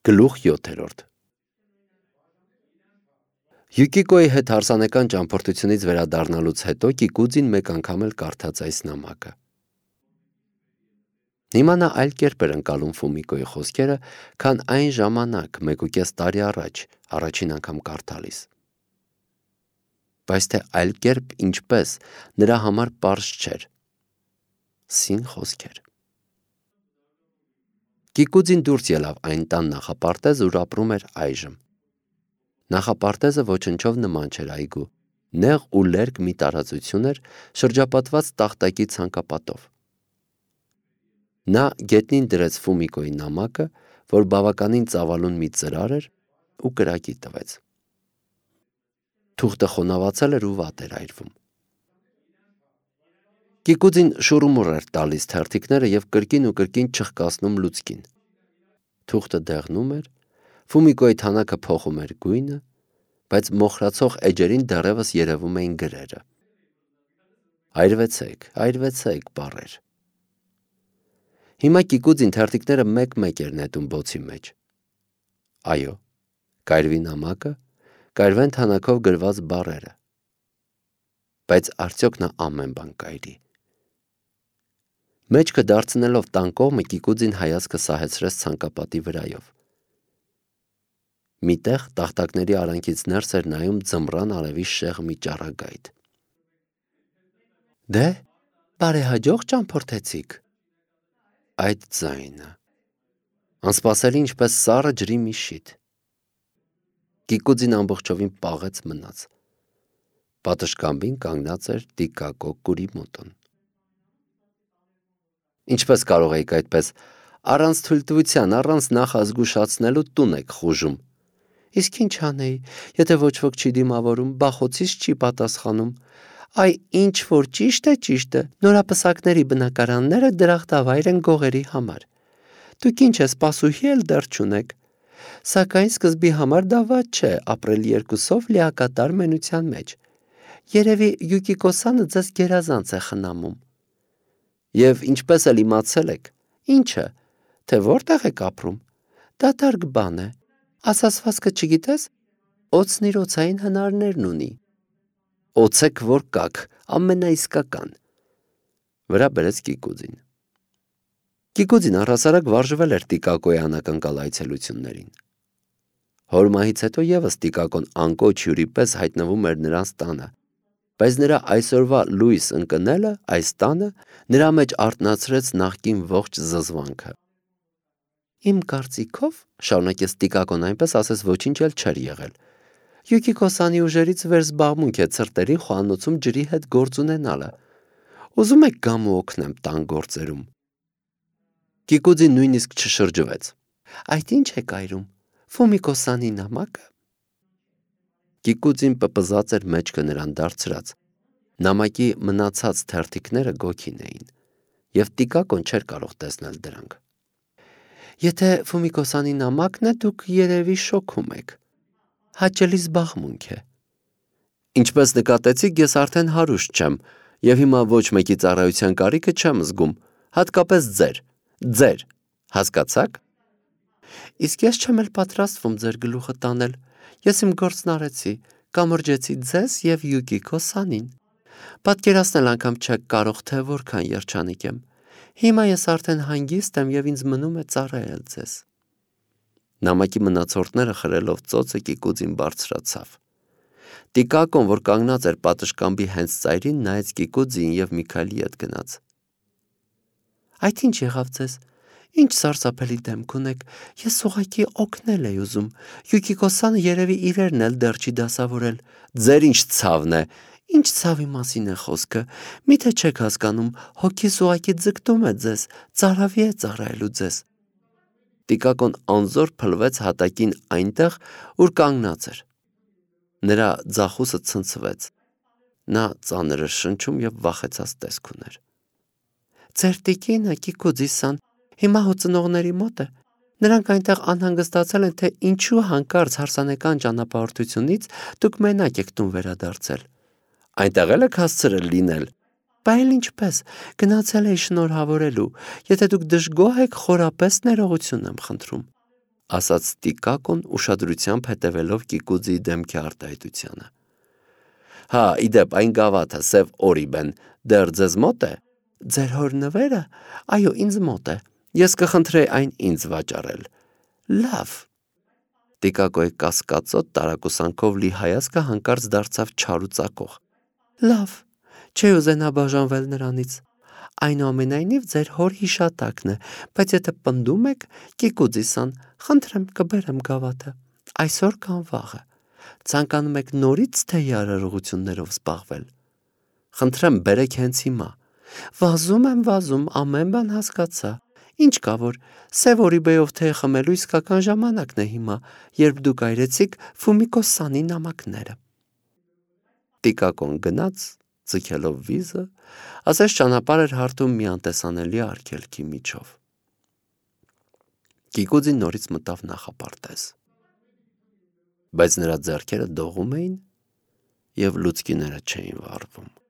Գլուխ 7. Յուկիկոյի հետ հարսանեկան ճամփորդությունից վերադառնալուց հետո Կիկուձին մեկ անգամ էլ կարդաց այս նամակը։ Հիմա նա այլ կերպ էր ընկալում Ֆումիկոյի խոսքերը, քան այն ժամանակ 1.5 տարի առաջ առաջին անգամ կարդալիս։ Բայց թե այլ կերպ ինչպես, նրա համար պարզ չէր։ Սին խոսքեր։ Կիկուձին դուրս ելավ այն տան նախապարտեզը, ուր ապրում էր այժմ։ Նախապարտեզը ոչնչով նման չէր այգու, նեղ ու լերկ մի տարածություն էր, շրջապատված տախտակի ցանկապատով։ Նա գետնին դրեց Ֆումիկոյի նամակը, որ բավականին ծավալուն մի ծրար էր, ու կրակի տվեց։ Թուղթը խոնավացել էր ու վատ էր այրվում։ Կիկուձին շուռումուռ էր տալիս թերթիկները և կրկին ու կրկին չխկացնում լուցկին։ Թուղթը դեղնում էր, Ֆումիկոյի թանակը փոխում էր գույնը, բայց մոխրացող էջերին դեռևս երևում էին գրերը։ Այրվեցեք, այրվեցեք բառեր։ Հիմա Կիկուձին թերթիկները մեկ-մեկ էր նետում բոցի մեջ։ Այո, կայրվի նամակը, կայրվեն թանակով գրված բառերը։ Բայց արդյոք նա ամեն բան կայրի։ Մեջքը դարձնելով տան կողմը Կիկուձին հայացքը սահեցրեց ցանկապատի վրայով։ Միտեղ տախտակների արանքից ներս էր նայում ձմռան արևի շեղ մի ճառագայթ։ Դե, բարեհաջող ճամփորդեցիք։ Այդ ձայնը։ Անսպասելի ինչպես սառը ջրի մի շիթ։ Կիկուձին ամբողջովին պաղեց մնաց։ Պատշգամբին կանգնած էր Տիկակո կուրի մոտոն։ Ինչպես կարող եք այդպես առանց թույլտվության, առանց նախազգուշացնելու տուն եք խուժում։ Իսկ ինչ անեի, եթե ոչ ոք չի դիմավորում, բախոցից չի պատասխանում։ Այ ինչ որ ճիշտ է, նորապսակների բնակարանները դրախտավայր են գողերի համար։ Դուք ինչ է, սպասուհի էլ դեռ չունեք։ Սակայն սկզբի համար դա վատ չէ ապրել երկուսով լիակատար մենության մեջ։ Երևի Յուկիկոսանը ձեզ գերազանց է խնամում։ Եվ ինչպես էլ իմացել եք, ինչը, թե որտեղ եք ապրում, դատարկ բան է, ասացվածքը չգիտես, օձն իր օձային հնարներն ունի, օձեք որ կաք, ամենաիսկական, վրա բերեց Կիկուձին։ Կիկուձին առհասարակ վարժվել էր Տիկակոյի անակնկալ այցելություններին։ Հորմահից հետո եւս Տիկակոն անկոչ հյուրի պես հայտնվում էր նրանց տանը, բայց նրա այսօրվա լույս ընկնելը այս տանը նրա մեջ արթնացրեց նախկին ողջ զզվանքը։ Իմ կարծիքով, շարունակեց Տիկակոն այնպես, ասես ոչինչ էլ չէր եղել, Յուկիկոսանի ուժերից վերզբաղմունք է ցրտերին խոհանոցում ջրի հետ գործ ունենալը։ Ուզում եք գամ ու օգնեմ տան գործերում։ Կիկուձին նույնիսկ չշրջվեց։ Այդ ինչ է կայրում, Ֆումիկոսանի նամակը։ Կիկուձին պպզած էր մեջքը նրան դարձրած։ Նամակի մնացած թերթիկները գոքին էին, և Տիկակոն չէր կարող տեսնել դրանք։ Եթե Ֆումիկոսանի նամակն է, դուք երևի շոքում եք։ Հաճելի զբաղմունք է։ Ինչպես նկատեցիք, ես արդեն հարուստ չեմ, և հիմա ոչ մեկի ծառայության կարիքը չեմ զգում, հատկապես ձեր, հասկացաք։ Իսկ ես չեմ էլ պատրաստվում ձեր գլուխը տանել, ես իմ գործն արեցի, կամրջեցի ձեզ և Յուկիկոսանին։ Պատկերացնել անգամ չեք կարող, թե որքան երջանիկ եմ։ Հիմա ես արդեն հանգիստ եմ և ինձ մնում է ծառայել ձեզ։ Նամակի մնացորդները խրելով ծոցը Կիկուձին բարձրացավ։ Տիկակոն, որ կանգնած էր պատշգամբի հենց ծայրին, նայեց Կիկուձին և Միքայելի հետ գնաց։ Այդ ինչ եղավ ձեզ։ Ինչ սարսափելի դեմք ունեք, ես ուղղակի օգնել էի ուզում, Յուկիկոսանը երևի իրերն էլ դեռ չի դասավորել։ Ձեր ինչ ցավն է, ինչ ցավի մասին է խոսքը, միթե չեք հասկանում, հոգիս ուղղակի ձգտում է ձեզ, ծարավի է ծառայելու ձեզ։ Տիկակոն անզոր փլվեց հատակին այնտեղ, ուր կանգնած էր։ Նրա ձախուսը ցնցվեց։ Նա ծանր էր շնչում և վախեցած տեսք ուներ։ Ձեր տիկինը Կիկուձիսան հիմա հոծնողների մոտ է։ Նրանք այնտեղ անհանգստացել են, թե ինչու հանկարծ հարսանեկան ճանապարհորդությունից դուք մենակ եք տուն վերադարձել։ Այնտեղ էլ եք հասցրել լինել։ Բա էլ ինչպես, գնացել էի շնորհավորելու, եթե դուք դժգոհ եք, խորապես ներողություն եմ խնդրում։ ասաց Տիկակոն ուշադրությամբ հետևելով Կիկուձի դեմքի արտահայտությանը։ Հա, իդեպ այն գավաթը սև օրիբեն դեռ ձեզ մոտ է։ Ձեր հոր նվերը, այո, ինձ մոտ է։ Ես կխնդրեի այն ինձ վաճառել։ Լավ։ Տիկակոյի կասկածոտ տարակուսանքով լի հայացքը հանկարծ դարձավ չար ու ծակող։ Լավ, չի ուզենա բաժանվել նրանից։ Այնուամենայնիվ ձեր հոր հիշատակն է, բայց եթե պնդում եք, Կիկուձիսան, խնդրեմ կբերեմ գավաթը, այսօր կամ վաղը։ Ցանկանում եք նորից թեյի արարողություններով զբաղվել։ Խնդրեմ բերեք հենց հիմա։ Վազում եմ, ամեն բան հասկացա։ Ինչ կա որ, սև օրիբեով թեյ խմելու իսկական ժամանակն է հիմա, երբ դուք այրեցիք Ֆումիկո-սանի նամակները։ Տիկակոն գնաց, ձգելով վիզը, ասես ճանապարհ էր հարթում մի անտեսանելի արգելքի միջով։ Կիկուձին նորից մտավ նախապարտեզ, բայց նրա ձեռքերը դողում էին և լուցկիները չէին վառվում։